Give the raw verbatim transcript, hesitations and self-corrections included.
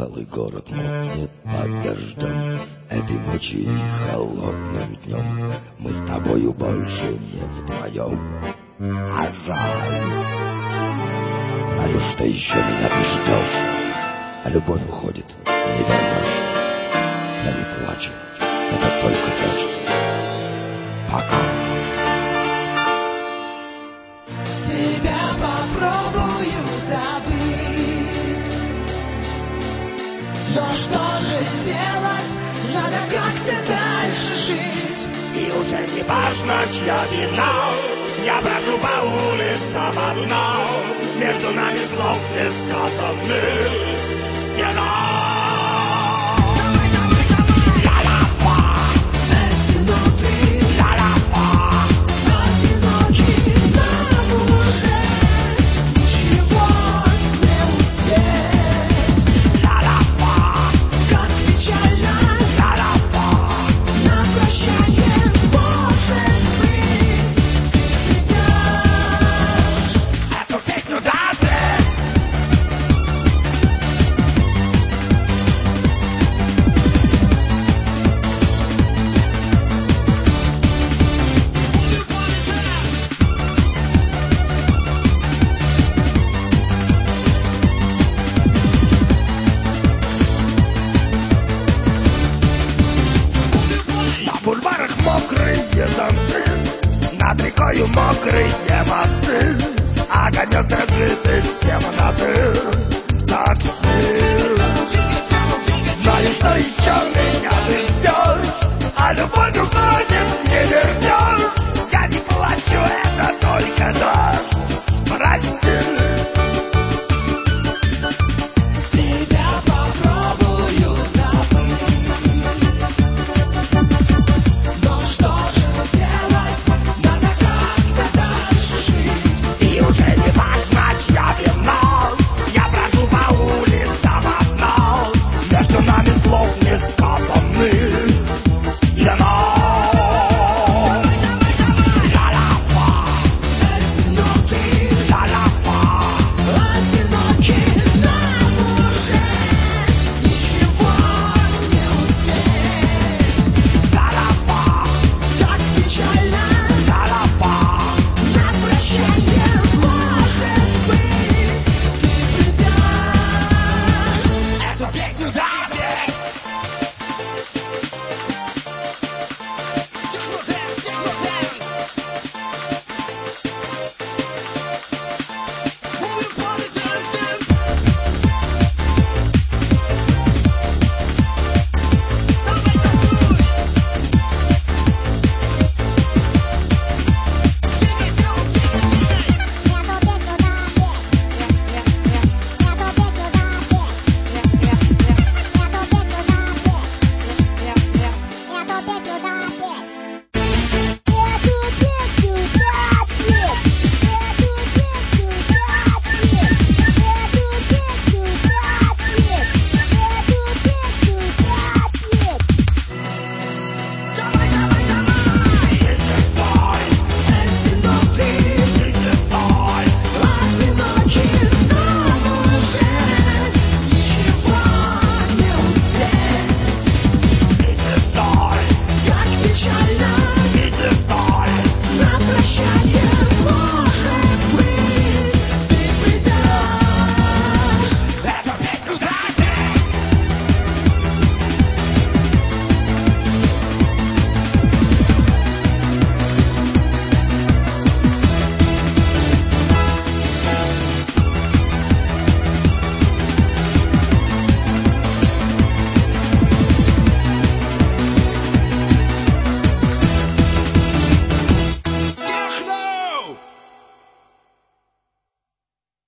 Целый город мокнет под дождем этой ночью и холодным днем. Мы с тобою больше не вдвоем, а жаль. Знаю, что еще меня ты ждешь, а любовь уходит, не вернешь. Я не плачу, это только дождь. Пока. Тебя попробую забыть, но что же делать? Надо как-то дальше жить. И уже не важно, чья вина, я брожу по улицам одна, между нами слов не сказанных стена. Над рекою мокрые мосты, огонек дрожит из темноты. Такси, знаю, что еще меня